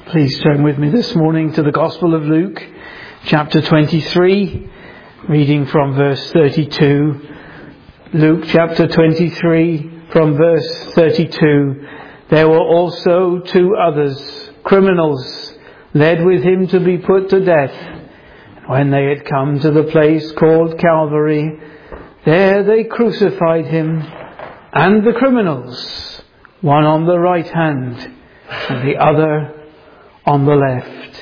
Please turn with me this morning to the Gospel of Luke, chapter 23, reading from verse 32. Luke chapter 23, from verse 32. There were also two others, criminals, led with him to be put to death. When they had come to the place called Calvary, there they crucified him and the criminals, one on the right hand and the other on the left.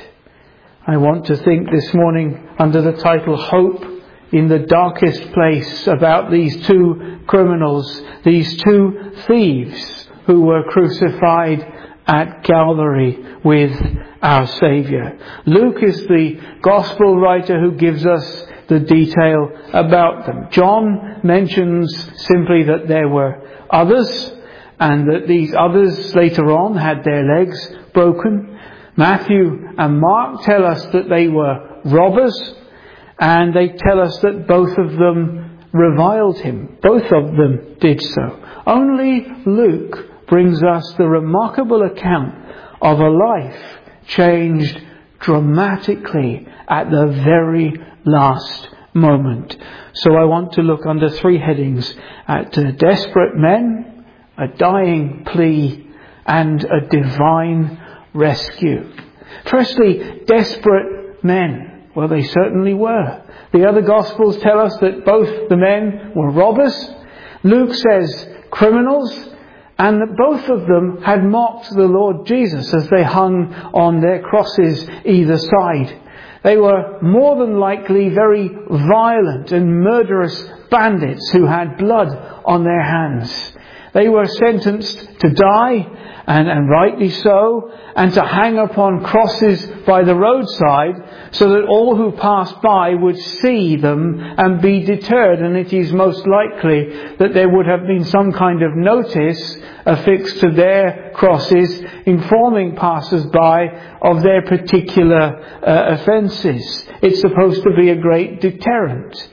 I want to think this morning under the title Hope in the Darkest Place about these two criminals, these two thieves who were crucified at Calvary with our Saviour. Luke is the Gospel writer who gives us the detail about them. John mentions simply that there were others and that these others later on had their legs broken. Matthew and Mark tell us that they were robbers, and they tell us that both of them reviled him. Both of them did so. Only Luke brings us the remarkable account of a life changed dramatically at the very last moment. So I want to look under three headings at desperate men, a dying plea, and a divine rescue. Firstly, desperate men. Well, they certainly were. The other Gospels tell us that both the men were robbers. Luke says criminals, and that both of them had mocked the Lord Jesus as they hung on their crosses either side. They were more than likely very violent and murderous bandits who had blood on their hands. They were sentenced to die, and rightly so, and to hang upon crosses by the roadside so that all who passed by would see them and be deterred. And it is most likely that there would have been some kind of notice affixed to their crosses informing passers-by of their particular offences. It's supposed to be a great deterrent.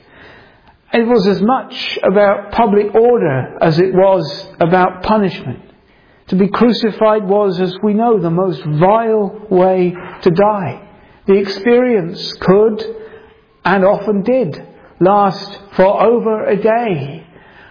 It was as much about public order as it was about punishment. To be crucified was, as we know, the most vile way to die. The experience could, and often did, last for over a day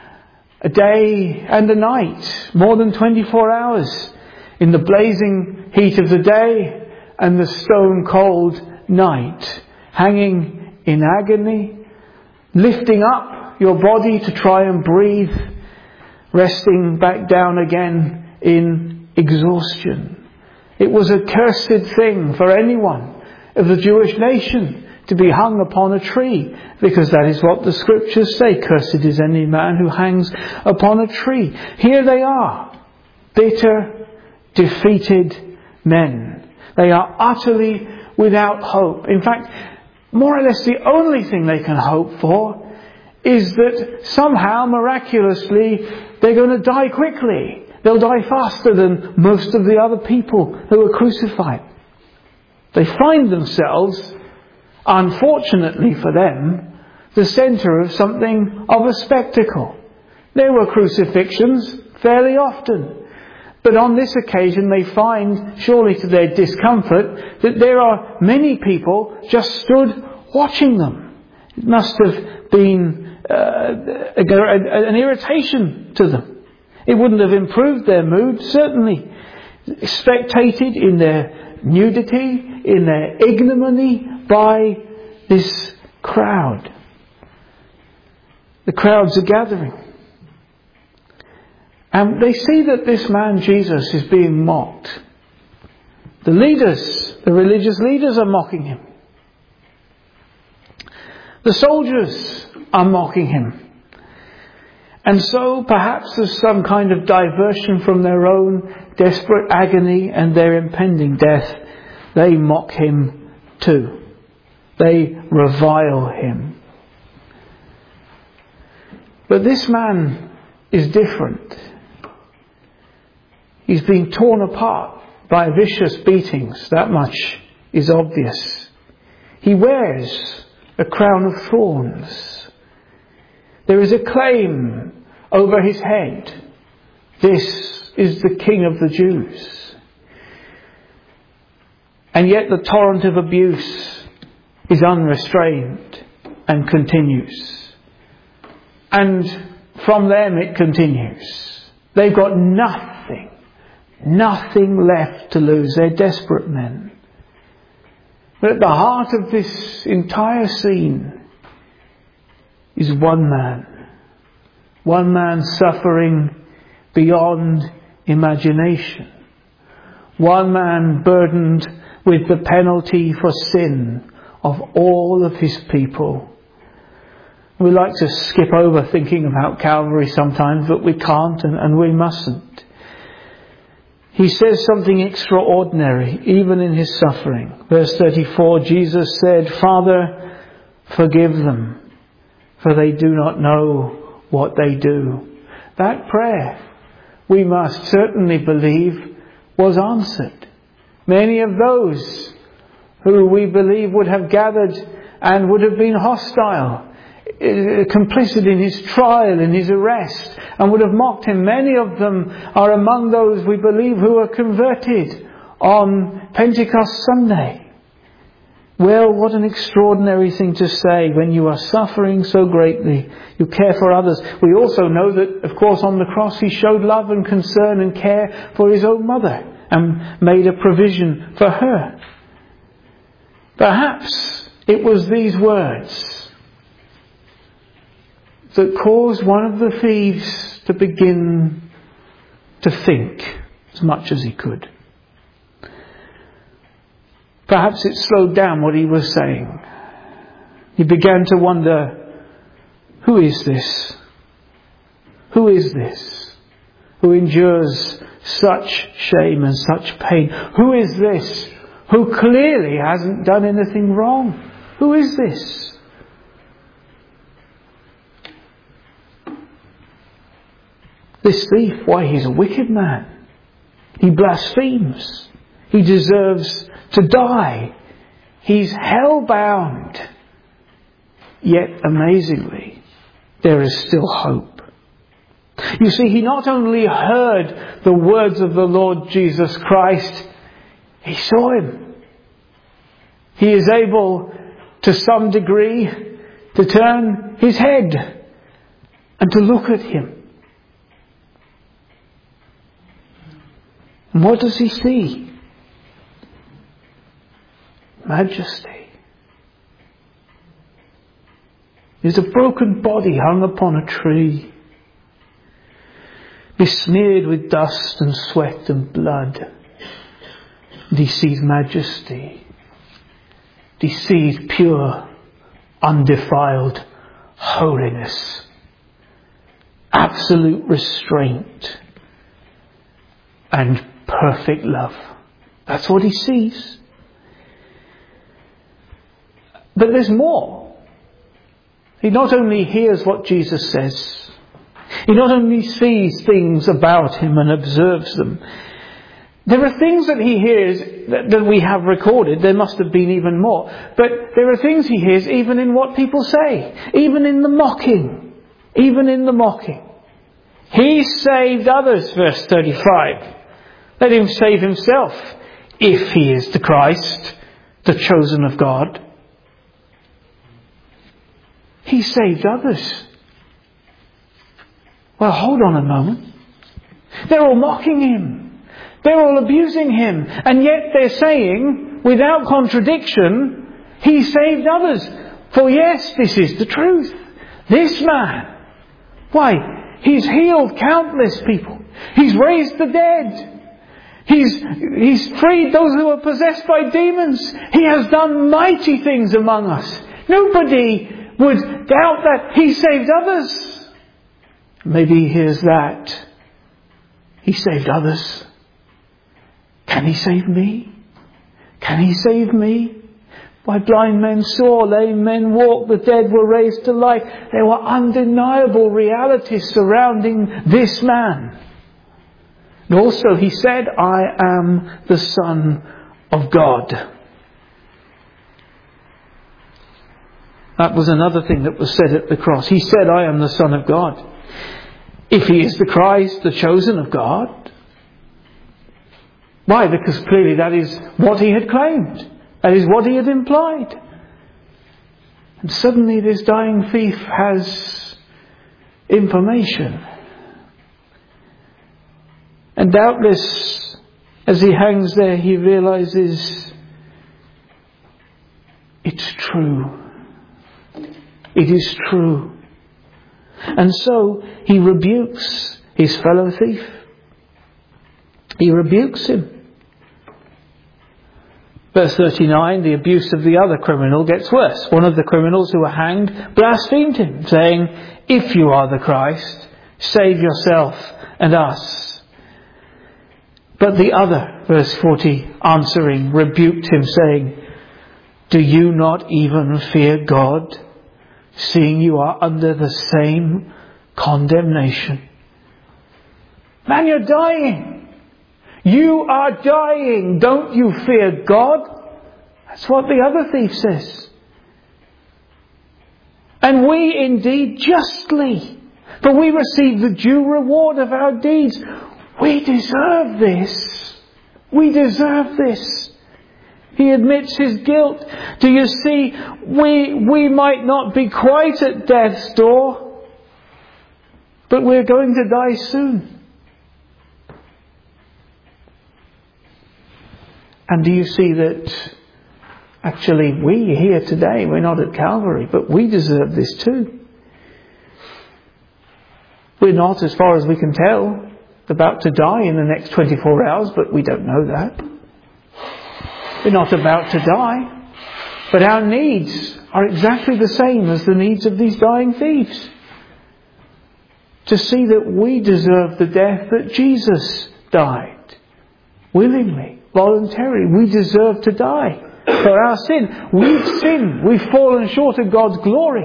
and a night, more than 24 hours, in the blazing heat of the day and the stone cold night, hanging in agony, lifting up your body to try and breathe, resting back down again in exhaustion. It was a cursed thing for anyone of the Jewish nation to be hung upon a tree, because that is what the scriptures say. Cursed is any man who hangs upon a tree. Here they are, bitter, defeated men. They are utterly without hope. In fact, more or less the only thing they can hope for is that somehow, miraculously, they're going to die quickly. They'll die faster than most of the other people who were crucified. They find themselves, unfortunately for them, the centre of something of a spectacle. There were crucifixions fairly often. But on this occasion they find, surely to their discomfort, that there are many people just stood watching them. It must have been an irritation to them. It wouldn't have improved their mood, certainly. Spectated in their nudity, in their ignominy by this crowd. The crowds are gathering. And they see that this man Jesus is being mocked. The leaders, the religious leaders, are mocking him. The soldiers are mocking him. And so perhaps as some kind of diversion from their own desperate agony and their impending death, they mock him too. They revile him. But this man is different. He's been torn apart by vicious beatings. That much is obvious. He wears a crown of thorns. There is a claim over his head. This is the King of the Jews. And yet the torrent of abuse is unrestrained and continues. And from them it continues. They've got nothing left to lose. They're desperate men. But at the heart of this entire scene is one man suffering beyond imagination. One man burdened with the penalty for sin of all of his people. We like to skip over thinking about Calvary sometimes, but we can't and we mustn't. He says something extraordinary, even in his suffering. Verse 34, Jesus said, "Father, forgive them, for they do not know what they do." That prayer, we must certainly believe, was answered. Many of those who we believe would have gathered and would have been hostile, complicit in his trial, in his arrest, and would have mocked him. Many of them are among those we believe who were converted on Pentecost Sunday. Well, what an extraordinary thing to say when you are suffering so greatly. You care for others. We also know that, of course, on the cross he showed love and concern and care for his own mother and made a provision for her. Perhaps it was these words that caused one of the thieves to begin to think as much as he could. Perhaps it slowed down what he was saying. He began to wonder, who is this? Who is this who endures such shame and such pain? Who is this who clearly hasn't done anything wrong? Who is this? This thief, why, he's a wicked man. He blasphemes. He deserves to die. He's hell-bound. Yet, amazingly, there is still hope. You see, he not only heard the words of the Lord Jesus Christ, he saw him. He is able, to some degree, to turn his head and to look at him. And what does he see? Majesty. There's a broken body hung upon a tree, besmeared with dust and sweat and blood. And he sees majesty. He sees pure, undefiled holiness, absolute restraint, and perfect love. That's what he sees. But there's more. He not only hears what Jesus says, he not only sees things about him and observes them. There are things that he hears that we have recorded. There must have been even more. But there are things he hears even in what people say. Even in the mocking. Even in the mocking. He saved others, verse 35. Let him save himself, if he is the Christ, the chosen of God. He saved others. Well, hold on a moment. They're all mocking him. They're all abusing him. And yet they're saying, without contradiction, he saved others. For yes, this is the truth. This man, why, he's healed countless people. He's raised the dead. He's freed those who are possessed by demons. He has done mighty things among us. Nobody would doubt that he saved others. Maybe he hears that. He saved others. Can he save me? Can he save me? Why, blind men saw, lame men walked, the dead were raised to life. There were undeniable realities surrounding this man. And also he said, I am the Son of God. That was another thing that was said at the cross. He said, I am the Son of God. If he is the Christ, the chosen of God, Why? Because clearly that is what he had claimed. That is what he had implied. And suddenly this dying thief has information. And doubtless, as he hangs there, he realizes it's true. It is true. And so he rebukes his fellow thief. He rebukes him. Verse 39, the abuse of the other criminal gets worse. One of the criminals who were hanged blasphemed him, saying, "If you are the Christ, save yourself and us." But the other, verse 40, answering, rebuked him, saying, "Do you not even fear God, seeing you are under the same condemnation?" Man, you're dying. You are dying. Don't you fear God? That's what the other thief says. And we indeed justly, for we receive the due reward of our deeds. We deserve this. We deserve this. He admits his guilt. Do you see, we might not be quite at death's door, but we're going to die soon. And do you see that actually we here today, we're not at Calvary, but we deserve this too. We're not, as far as we can tell, about to die in the next 24 hours, but we don't know that. We're not about to die, but our needs are exactly the same as the needs of these dying thieves. To see that we deserve the death that Jesus died willingly. Voluntarily, we deserve to die for our sin. We've sinned. We've fallen short of God's glory.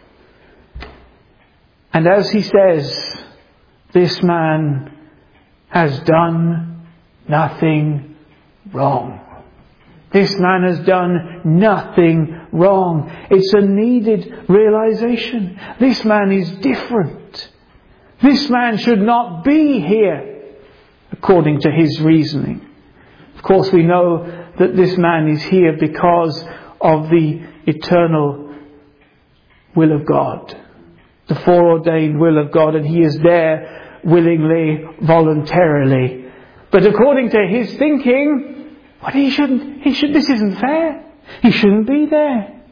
And as he says, this man has done nothing wrong. This man has done nothing wrong. It's a needed realization. This man is different. This man should not be here, according to his reasoning. Of course, we know that this man is here because of the eternal will of God, the foreordained will of God, and he is there willingly, voluntarily. But according to his thinking, this isn't fair. He shouldn't be there.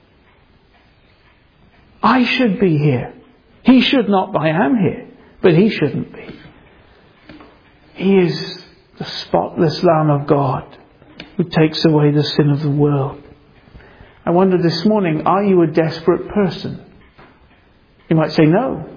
I should be here. He should not. I am here, but he shouldn't be. He is the spotless Lamb of God who takes away the sin of the world. I wonder this morning, are you a desperate person? You might say no.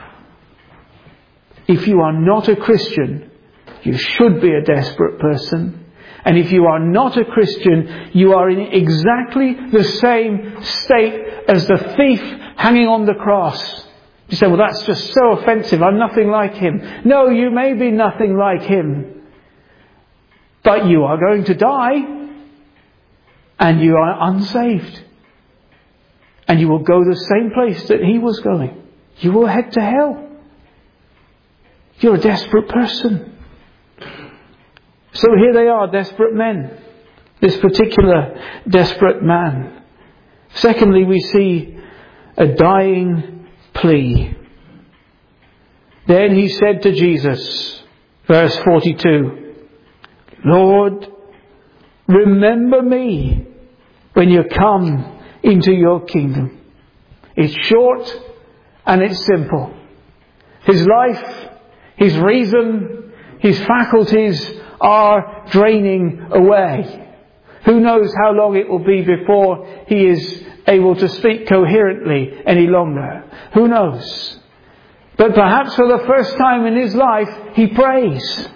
If you are not a Christian, you should be a desperate person. And if you are not a Christian, you are in exactly the same state as the thief hanging on the cross. You say, well, that's just so offensive. I'm nothing like him. No, you may be nothing like him. But you are going to die, and you are unsaved. And you will go the same place that he was going. You will head to hell. You're a desperate person. So here they are, desperate men. This particular desperate man. Secondly, we see a dying plea. Then he said to Jesus, verse 42, "Lord, remember me when you come into your kingdom." It's short and it's simple. His life, his reason, his faculties are draining away. Who knows how long it will be before he is able to speak coherently any longer. Who knows? But perhaps for the first time in his life, he prays,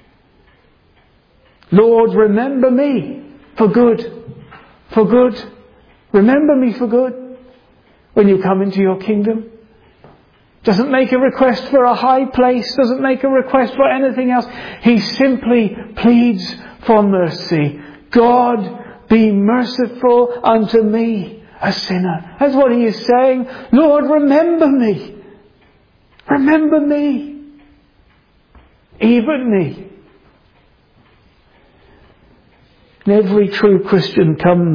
"Lord, remember me for good. For good. Remember me for good when you come into your kingdom." Doesn't make a request for a high place. Doesn't make a request for anything else. He simply pleads for mercy. "God, be merciful unto me, a sinner." That's what he is saying. "Lord, remember me. Remember me. Even me." And every true Christian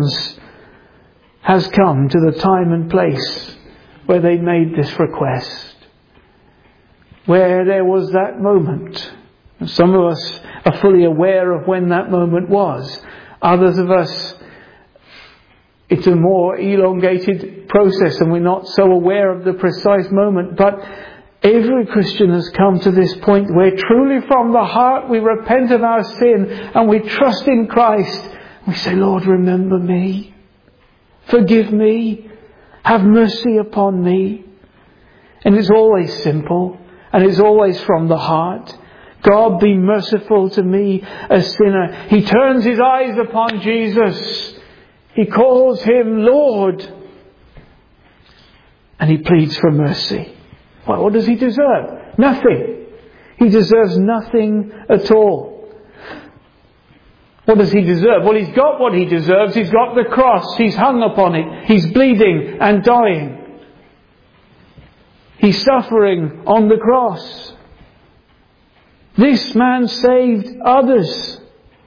has come to the time and place where they made this request, where there was that moment. Some of us are fully aware of when that moment was. Others of us, it's a more elongated process and we're not so aware of the precise moment. But every Christian has come to this point where truly from the heart we repent of our sin and we trust in Christ. We say, Lord, remember me. Forgive me. Have mercy upon me. And it's always simple. And it's always from the heart. God, be merciful to me, a sinner. He turns his eyes upon Jesus. He calls him Lord. And he pleads for mercy. Well, what does he deserve? Nothing. He deserves nothing at all. What does he deserve? Well, he's got what he deserves. He's got the cross. He's hung upon it. He's bleeding and dying. He's suffering on the cross. This man saved others.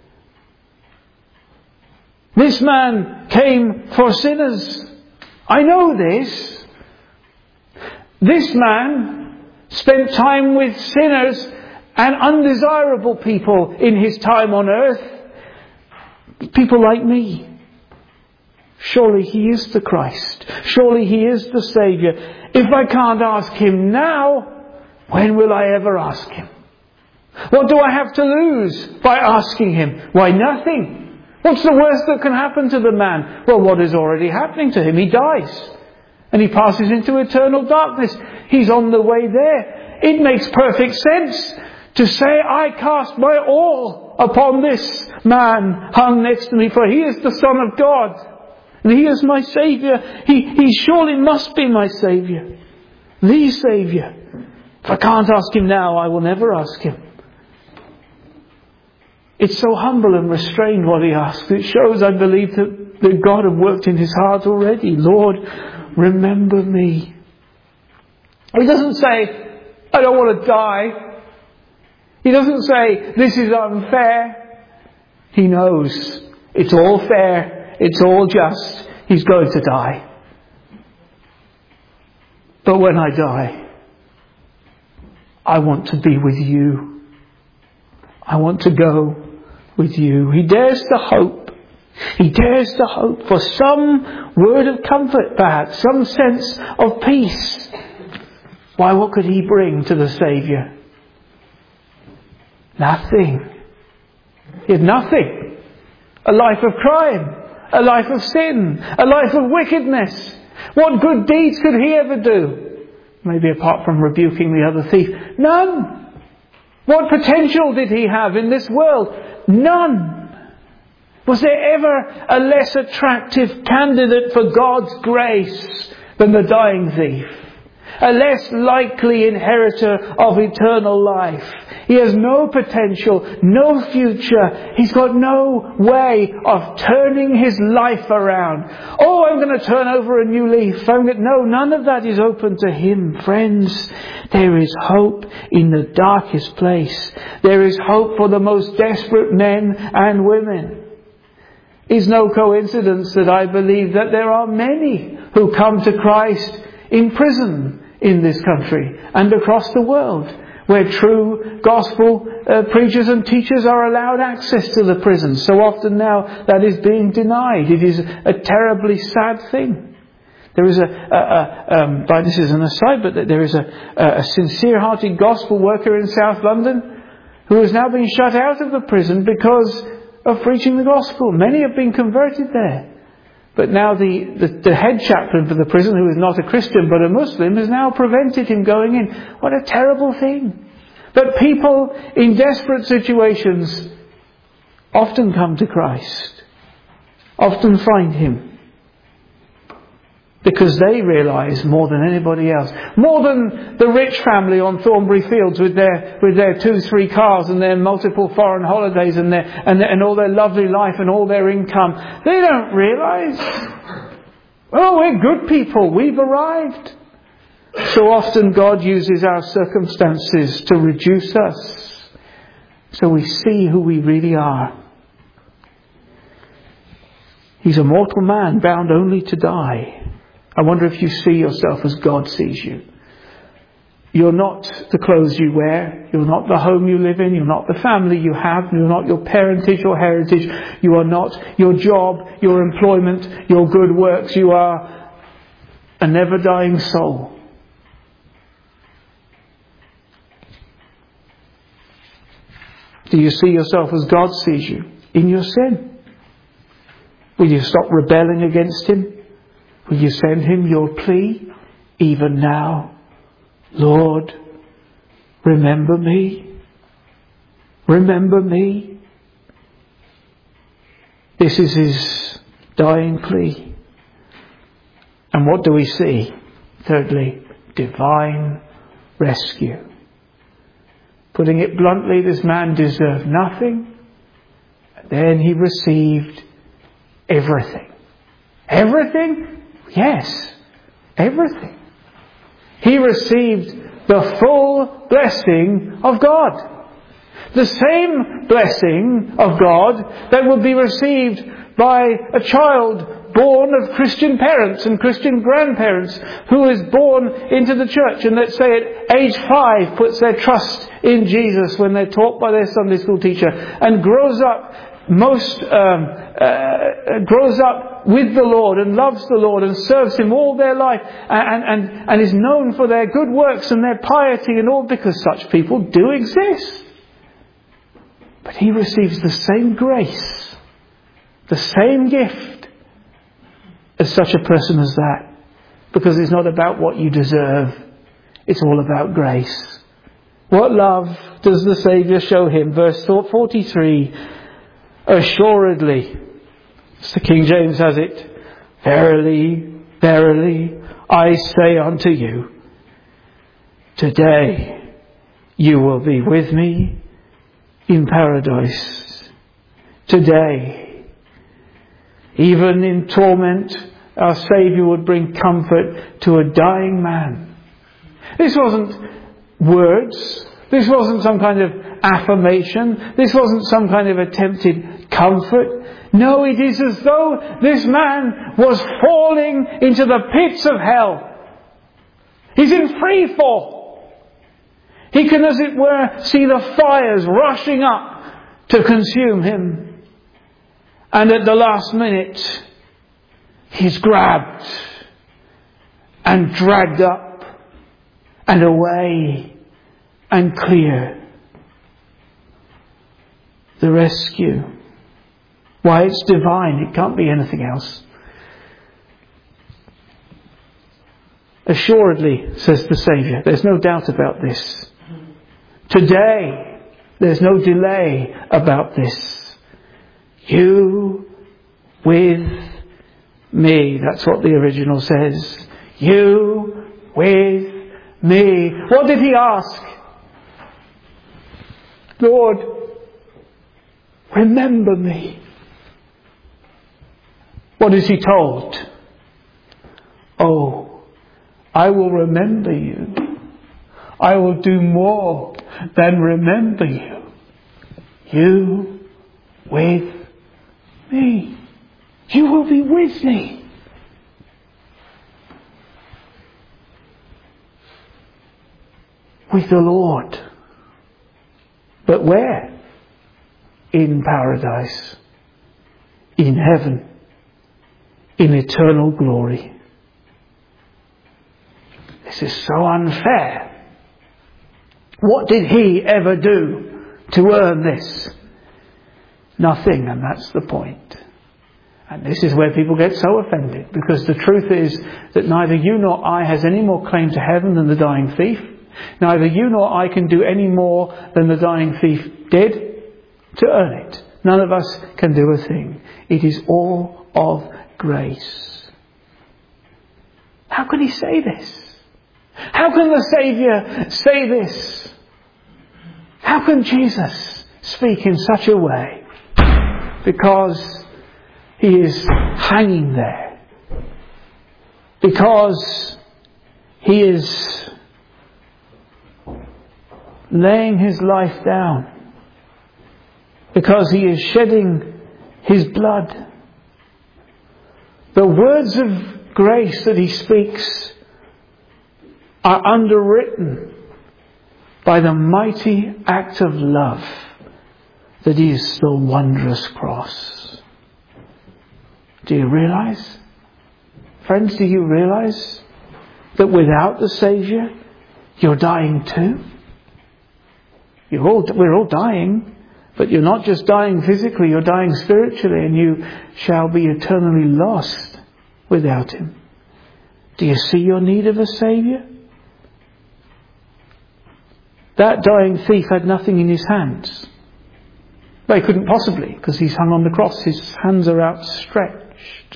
This man came for sinners. I know this. This man spent time with sinners and undesirable people in his time on earth. People like me. Surely he is the Christ. Surely he is the Saviour. If I can't ask him now, when will I ever ask him? What do I have to lose by asking him? Why, nothing. What's the worst that can happen to the man? Well, what is already happening to him? He dies. And he passes into eternal darkness. He's on the way there. It makes perfect sense to say, I cast my all upon this man hung next to me, for he is the Son of God. And he is my Saviour. He surely must be my Saviour. The Saviour. If I can't ask him now, I will never ask him. It's so humble and restrained what he asks. It shows, I believe, that God had worked in his heart already. Lord, remember me. He doesn't say, I don't want to die. He doesn't say, this is unfair. He knows it's all fair. It's all just. He's going to die. But when I die, I want to be with you. I want to go with you. He dares to hope. He dares to hope for some word of comfort, perhaps, some sense of peace. Why, what could he bring to the Saviour? Nothing. He had nothing. A life of crime. A life of sin. A life of wickedness. What good deeds could he ever do? Maybe apart from rebuking the other thief. None. What potential did he have in this world? None. Was there ever a less attractive candidate for God's grace than the dying thief? A less likely inheritor of eternal life. He has no potential, no future. He's got no way of turning his life around. Oh, I'm going to turn over a new leaf. No, none of that is open to him. Friends, there is hope in the darkest place. There is hope for the most desperate men and women. It's no coincidence that I believe that there are many who come to Christ in prison in this country and across the world, where true gospel preachers and teachers are allowed access to the prison. So often now that is being denied. It is a terribly sad thing. There is but this is an aside, but there is a sincere-hearted gospel worker in South London who has now been shut out of the prison because of preaching the gospel. Many have been converted there. But now the head chaplain for the prison, who is not a Christian but a Muslim, has now prevented him going in. What a terrible thing. But people in desperate situations often come to Christ. Often find him. Because they realise more than anybody else, more than the rich family on Thornbury Fields with their 2-3 cars and their multiple foreign holidays and all their lovely life and all their income, they don't realise. Oh, we're good people. We've arrived. So often God uses our circumstances to reduce us, so we see who we really are. He's a mortal man bound only to die. I wonder if you see yourself as God sees you. You're not the clothes you wear. You're not the home you live in. You're not the family you have. You're not your parentage or heritage. You are not your job, your employment, your good works. You are a never-dying soul. Do you see yourself as God sees you in your sin? Will you stop rebelling against Him? Will you send Him your plea even now? Lord, remember me. Remember me. This is His dying plea. And what do we see? Thirdly, divine rescue. Putting it bluntly, this man deserved nothing. And then he received everything. Everything? Yes, everything. He received the full blessing of God. The same blessing of God that would be received by a child born of Christian parents and Christian grandparents who is born into the church and, let's say, at age 5 puts their trust in Jesus when they're taught by their Sunday school teacher and grows up grows up with the Lord and loves the Lord and serves Him all their life and is known for their good works and their piety and all, because such people do exist. But he receives the same grace, the same gift as such a person as that, because it's not about what you deserve, it's all about grace. What love does the Saviour show him? Verse 43, assuredly, as the King James has it, verily, verily, I say unto you, today you will be with me in paradise. Today, even in torment, our Saviour would bring comfort to a dying man. This wasn't words. This wasn't some kind of affirmation. This wasn't some kind of attempted comfort. No, it is as though this man was falling into the pits of hell. He's in free fall. He can, as it were, see the fires rushing up to consume him. And at the last minute, he's grabbed and dragged up and away and clear. The rescue. Why, it's divine. It can't be anything else. Assuredly, says the Saviour, there's no doubt about this. Today, there's no delay about this. You with me. That's what the original says. You with me. What did he ask? Lord, remember me. What is he told? Oh, I will remember you. I will do more than remember you. You with me. You will be with me. With the Lord. But where? In paradise. In heaven. In eternal glory. This is so unfair. What did he ever do to earn this? Nothing, and that's the point. And this is where people get so offended, because the truth is that neither you nor I has any more claim to heaven than the dying thief. Neither you nor I can do any more than the dying thief did to earn it. None of us can do a thing. It is all of grace. How can he say this? How can the Saviour say this? How can Jesus speak in such a way? Because he is hanging there. Because he is laying his life down. Because he is shedding his blood. The words of grace that he speaks are underwritten by the mighty act of love that is the wondrous cross. Do you realize? Friends, do you realize that without the Saviour, you're dying too? We're all dying, but you're not just dying physically, you're dying spiritually, and you shall be eternally lost without Him. Do you see your need of a Saviour? That dying thief had nothing in his hands. Well, he couldn't possibly, because he's hung on the cross. His hands are outstretched.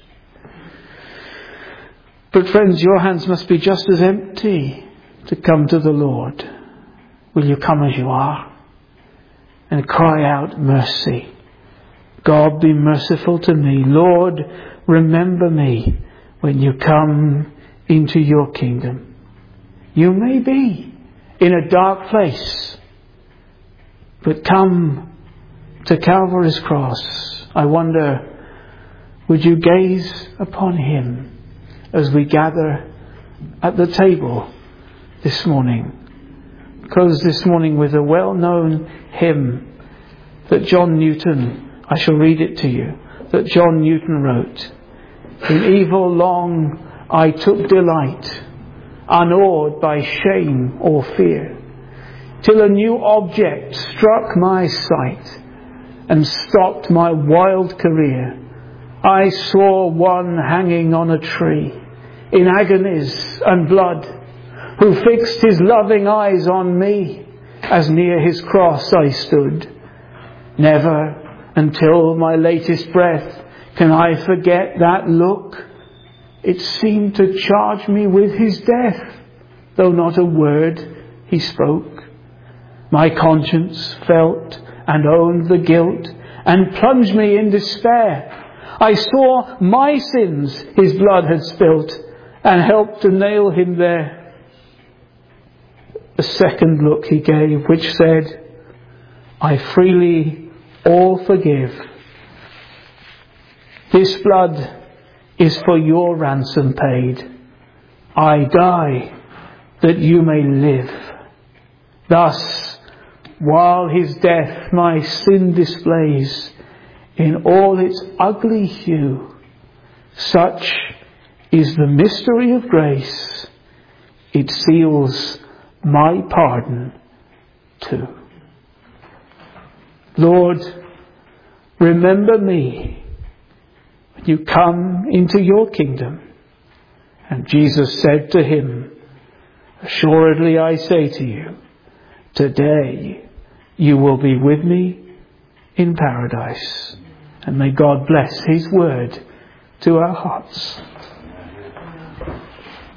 But friends, your hands must be just as empty to come to the Lord. Will you come as you are and cry out mercy? God, be merciful to me. Lord, remember me when you come into your kingdom. You may be in a dark place, but come to Calvary's cross. I wonder, would you gaze upon Him as we gather at the table this morning? Close this morning with a well-known hymn that John Newton, I shall read it to you, that John Newton wrote. In evil long I took delight, unawed by shame or fear, till a new object struck my sight and stopped my wild career. I saw one hanging on a tree in agonies and blood, who fixed his loving eyes on me as near his cross I stood. Never until my latest breath can I forget that look. It seemed to charge me with his death, though not a word he spoke. My conscience felt and owned the guilt and plunged me in despair. I saw my sins his blood had spilt and helped to nail him there. A second look he gave, which said, I freely all forgive. This blood is for your ransom paid. I die that you may live. Thus, while his death my sin displays in all its ugly hue, such is the mystery of grace, it seals my pardon too. Lord, remember me when you come into your kingdom. And Jesus said to him, assuredly I say to you, today you will be with me in paradise. And may God bless His word to our hearts.